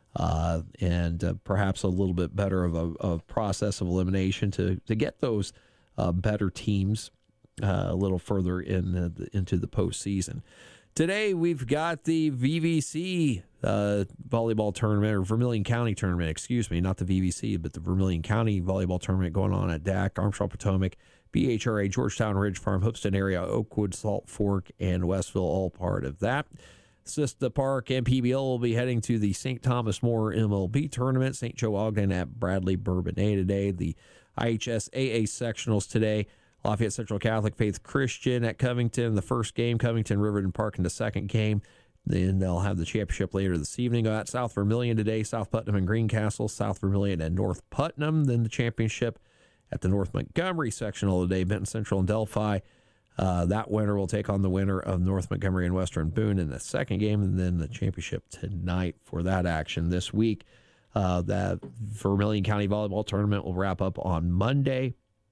A: and perhaps a little bit better of a process of elimination to get those better teams a little further into the postseason. Today, we've got the VVC volleyball tournament, or Vermilion County tournament, excuse me, not the VVC, but the Vermilion County volleyball tournament going on at DAC, Armstrong Potomac, BHRA, Georgetown, Ridge Farm, Hoopeston area, Oakwood, Salt Fork, and Westville, all part of that. Sista Park and PBL will be heading to the St. Thomas More MLB tournament, St. Joe Ogden at Bradley Bourbonnais today. The IHSAA sectionals today. Lafayette Central Catholic Faith Christian at Covington, the first game, Covington Riverton Park in the second game. Then they'll have the championship later this evening. At South Vermilion today, South Putnam and Greencastle, South Vermilion and North Putnam. Then the championship at the North Montgomery sectional today, Benton Central and Delphi. That winner will take on the winner of North Montgomery and Western Boone in the second game, and then the championship tonight for that action this week. That Vermilion County Volleyball Tournament will wrap up on Monday.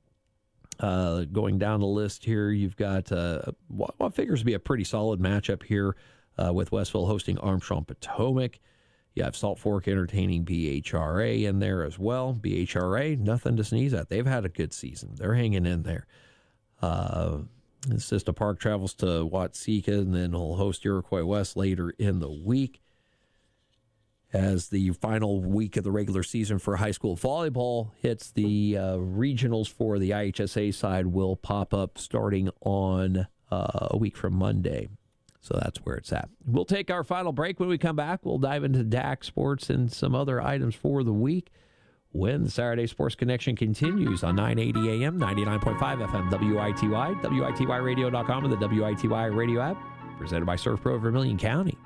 A: Going down the list here, you've got what figures to be a pretty solid matchup here with Westville hosting Armstrong Potomac. You have Salt Fork entertaining BHRA in there as well. BHRA, nothing to sneeze at. They've had a good season. They're hanging in there. Sista Park travels to Watseka, and then will host Iroquois West later in the week. As the final week of the regular season for high school volleyball hits, the regionals for the IHSA side will pop up starting on a week from Monday. So that's where it's at. We'll take our final break. When we come back, we'll dive into DAC sports and some other items for the week when the Saturday Sports Connection continues on 980 AM, 99.5 FM, WITY, WITYradio.com, and the WITY radio app, presented by ServPro of Vermilion County.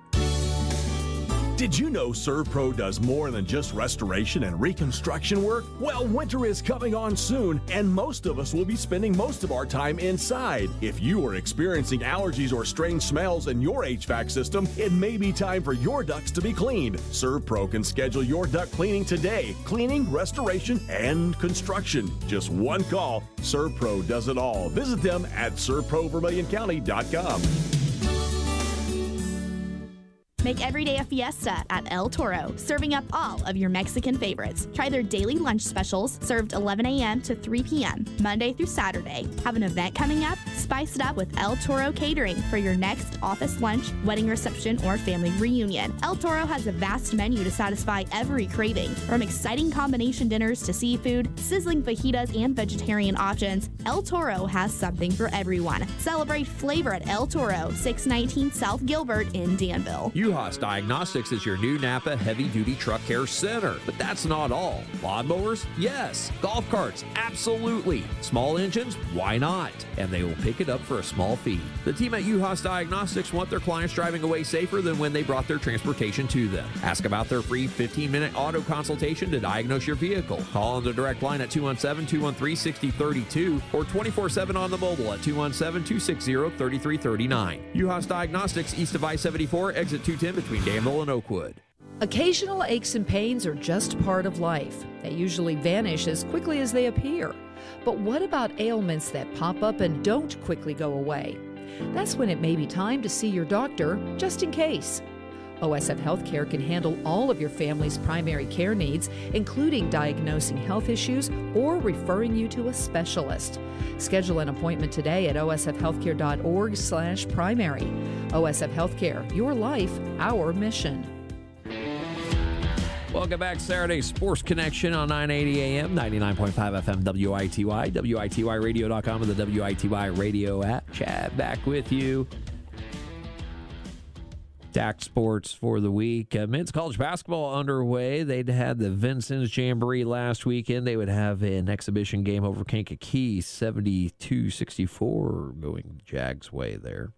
N: Did you know ServPro does more than just restoration and reconstruction work? Well, winter is coming on soon, and most of us will be spending most of our time inside. If you are experiencing allergies or strange smells in your HVAC system, it may be time for your ducts to be cleaned. ServPro can schedule your duct cleaning today. Cleaning, restoration, and construction. Just one call. ServPro does it all. Visit them at ServProVermilionCounty.com.
T: Make every day a fiesta at El Toro, serving up all of your Mexican favorites. Try their daily lunch specials, served 11 a.m. to 3 p.m., Monday through Saturday. Have an event coming up? Spice it up with El Toro Catering for your next office lunch, wedding reception, or family reunion. El Toro has a vast menu to satisfy every craving. From exciting combination dinners to seafood, sizzling fajitas, and vegetarian options, El Toro has something for everyone. Celebrate flavor at El Toro, 619 South Gilbert in Danville.
N: You
A: Uhas Diagnostics is your new Napa heavy-duty truck care center. But that's not all. Lawnmowers? Yes. Golf carts? Absolutely. Small engines? Why not? And they will pick it up for a small fee. The team at Uhas Diagnostics want their clients driving away safer than when they brought their transportation to them. Ask about their free 15-minute auto consultation to diagnose your vehicle. Call on the direct line at 217-213-6032 or 24/7 on the mobile at 217-260-3339. Uhas Diagnostics, east of I-74, exit 210 between Danville and Oakwood.
U: Occasional aches and pains are just part of life. They usually vanish as quickly as they appear. But what about ailments that pop up and don't quickly go away? That's when it may be time to see your doctor, just in case. OSF Healthcare can handle all of your family's primary care needs, including diagnosing health issues or referring you to a specialist. Schedule an appointment today at osfhealthcare.org/primary. OSF Healthcare, your life, our mission.
A: Welcome back, Saturday Sports Connection on 980 AM, 99.5 FM, WITY, WITYradio.com, and the WITY radio app. Chad back with you. DAC Sports for the week. Men's college basketball underway. They'd had the Vincennes Jamboree last weekend. They would have an exhibition game over Kankakee, 72-64, going Jags' way there.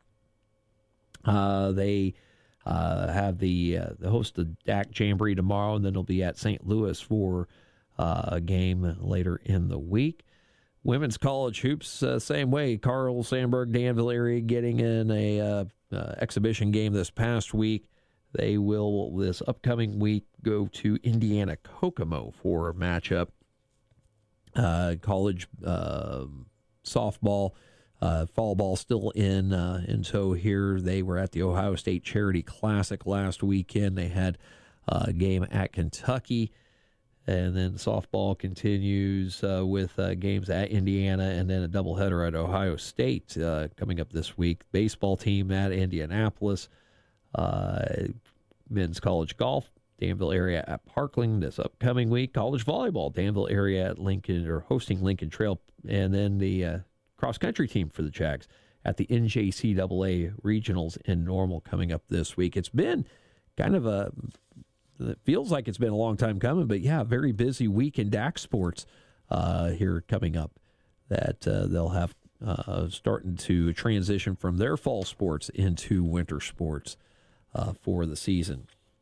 A: They have the host the DAC Jamboree tomorrow, and then they'll be at St. Louis for a game later in the week. Women's college hoops, same way. Carl Sandburg, Danville area getting in a exhibition game this past week. They will, this upcoming week, go to Indiana Kokomo for a matchup. College softball, fall ball still in tow here. They were at the Ohio State Charity Classic last weekend. They had a game at Kentucky. And then softball continues with games at Indiana and then a doubleheader at Ohio State coming up this week. Baseball team at Indianapolis. Men's college golf, Danville area at Parkland this upcoming week. College volleyball, Danville area at Lincoln, or hosting Lincoln Trail. And then the cross-country team for the Jags at the NJCAA Regionals in Normal coming up this week. It's been kind of it feels like it's been a long time coming, but yeah, very busy week in DAC sports here coming up that they'll have starting to transition from their fall sports into winter sports for the season.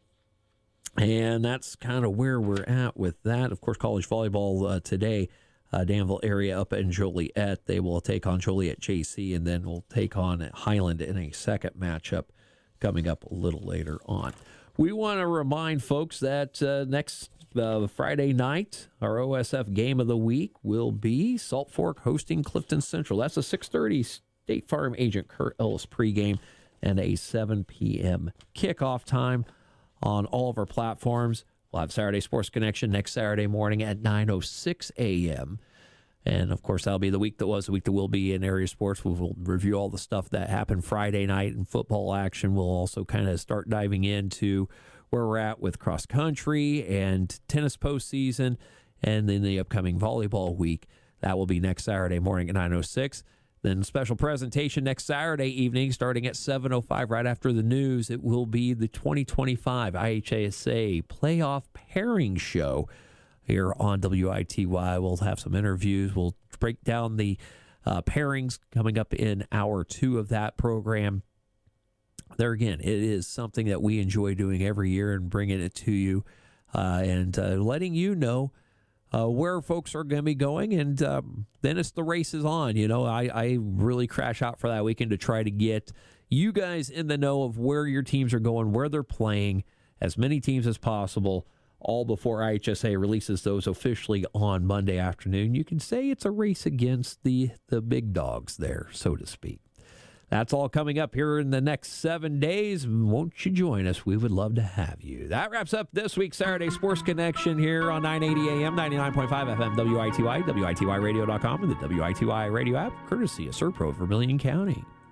A: And that's kind of where we're at with that. Of course, college volleyball today, Danville area up in Joliet. They will take on Joliet JC, and then we'll take on Highland in a second matchup coming up a little later on. We want to remind folks that next Friday night, our OSF game of the week will be Salt Fork hosting Clifton Central. That's a 6:30 State Farm agent Kurt Ellis pregame and a 7 p.m. kickoff time on all of our platforms. We'll have Saturday Sports Connection next Saturday morning at 9:06 a.m. And, of course, that'll be the week that was, the week that will be in Area Sports. We'll review all the stuff that happened Friday night in football action. We'll also kind of start diving into where we're at with cross-country and tennis postseason, and then the upcoming volleyball week. That will be next Saturday morning at 9:06. Then special presentation next Saturday evening starting at 7:05 right after the news. It will be the 2025 IHSA Playoff Pairing Show here on WITY. We'll have some interviews. We'll break down the pairings coming up in hour 2 of that program. There again, it is something that we enjoy doing every year and bringing it to you and letting you know where folks are going to be going. And then it's the races on. You know, I really crash out for that weekend to try to get you guys in the know of where your teams are going, where they're playing, as many teams as possible, all before IHSA releases those officially on Monday afternoon. You can say it's a race against the big dogs there, so to speak. That's all coming up here in the next 7 days. Won't you join us? We would love to have you. That wraps up this week's Saturday Sports Connection here on 980 AM, 99.5 FM, WITY, WITYradio.com, and the WITY radio app, courtesy of Serpro, Vermilion County.